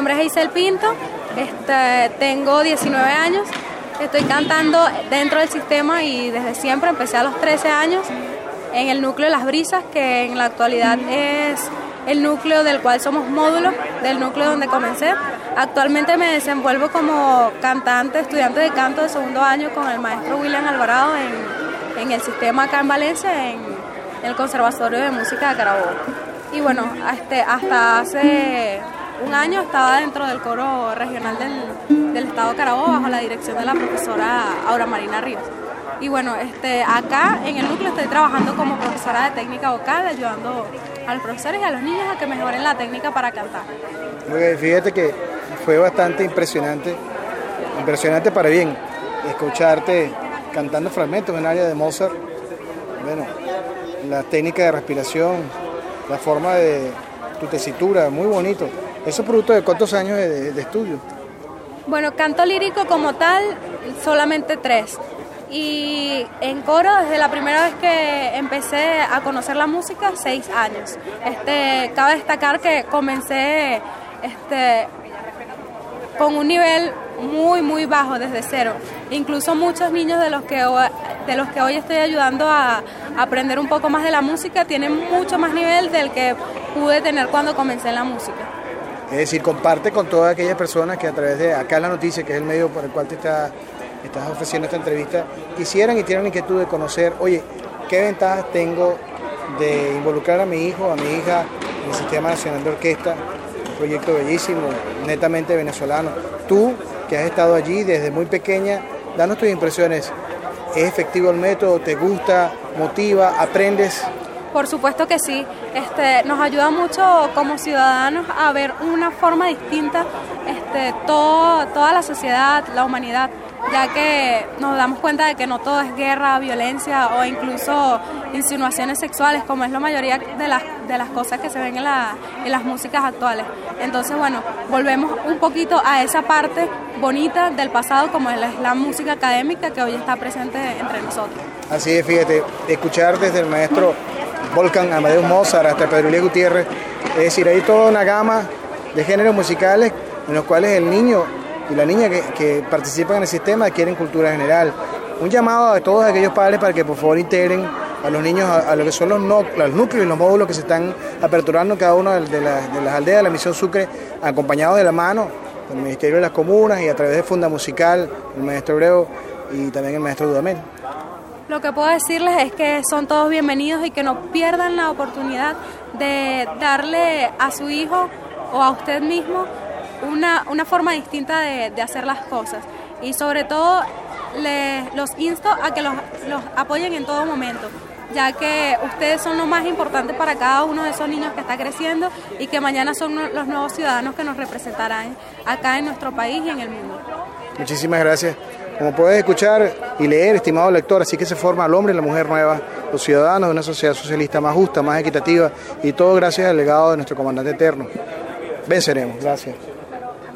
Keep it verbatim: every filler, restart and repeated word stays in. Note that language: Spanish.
nombre es Isel Pinto, este, tengo diecinueve años, estoy cantando dentro del sistema y desde siempre, empecé a los trece años en el núcleo de Las Brisas, que en la actualidad es el núcleo del cual somos módulo, del núcleo donde comencé. Actualmente me desenvuelvo como cantante, estudiante de canto de segundo año con el maestro William Alvarado en, en el sistema acá en Valencia, en el Conservatorio de Música de Carabobo. Y bueno, este, hasta hace un año estaba dentro del coro regional del, del estado de Carabobo bajo la dirección de la profesora Aura Marina Ríos. Y bueno, este, acá en el núcleo estoy trabajando como profesora de técnica vocal, ayudando a los profesores y a los niños a que mejoren la técnica para cantar. Okay, fíjate que fue bastante impresionante, impresionante para bien, escucharte cantando fragmentos en área de Mozart. Bueno, la técnica de respiración, la forma de tu tesitura, muy bonito. ¿Eso es producto de cuántos años de, de estudio? Bueno, canto lírico como tal, solamente tres. Y en coro, desde la primera vez que empecé a conocer la música, seis años. Este, cabe destacar que comencé este, con un nivel muy, muy bajo, desde cero. Incluso muchos niños de los que, de los que hoy estoy ayudando a aprender un poco más de la música tienen mucho más nivel del que pude tener cuando comencé en la música. Es decir, comparte con todas aquellas personas que a través de Acá en la Noticia, que es el medio por el cual te está, estás ofreciendo esta entrevista, quisieran y tienen inquietud de conocer, oye, ¿qué ventajas tengo de involucrar a mi hijo, a mi hija en el Sistema Nacional de Orquesta? Un proyecto bellísimo, netamente venezolano. Tú, que has estado allí desde muy pequeña, danos tus impresiones. ¿Es efectivo el método? ¿Te gusta? ¿Motiva? ¿Aprendes? Por supuesto que sí. Este, nos ayuda mucho como ciudadanos a ver una forma distinta este, todo, toda la sociedad, la humanidad, ya que nos damos cuenta de que no todo es guerra, violencia o incluso insinuaciones sexuales, como es la mayoría de las, de las cosas que se ven en, la, en las músicas actuales. Entonces, bueno, volvemos un poquito a esa parte bonita del pasado, como es la, la música académica que hoy está presente entre nosotros. Así es, fíjate, escuchar desde el maestro Wolfgang Amadeus Mozart hasta Pedro Elías Gutiérrez, es decir, hay toda una gama de géneros musicales en los cuales el niño y la niña que, que participan en el sistema adquieren cultura general. Un llamado a todos aquellos padres para que por favor integren a los niños a, a lo que son los, no, los núcleos y los módulos que se están aperturando en cada una de, la, de las aldeas de la Misión Sucre, acompañados de la mano del Ministerio de las Comunas y a través de Funda Musical, el maestro Hebreo y también el maestro Dudamel. Lo que puedo decirles es que son todos bienvenidos y que no pierdan la oportunidad de darle a su hijo o a usted mismo una, una forma distinta de, de hacer las cosas. Y sobre todo les, los insto a que los, los apoyen en todo momento, ya que ustedes son lo más importante para cada uno de esos niños que está creciendo y que mañana son los nuevos ciudadanos que nos representarán acá en nuestro país y en el mundo. Muchísimas gracias. Como puedes escuchar y leer, estimado lector, así que se forma el hombre y la mujer nueva, los ciudadanos de una sociedad socialista más justa, más equitativa, y todo gracias al legado de nuestro comandante eterno. Venceremos. Gracias.